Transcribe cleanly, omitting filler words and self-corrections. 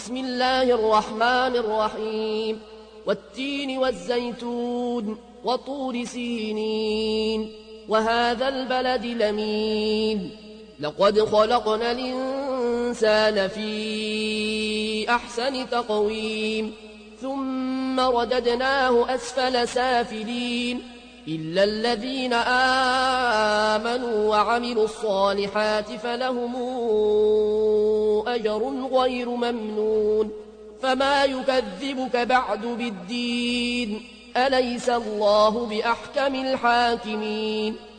بسم الله الرحمن الرحيم والتين والزيتون وطور سينين وهذا البلد الأمين لقد خلقنا الإنسان في أحسن تقويم ثم رددناه أسفل سافلين إلا الذين آمنوا وعملوا الصالحات فلهم أجر غير ممنون فما يكذبك بعد بالدين أليس الله بأحكم الحاكمين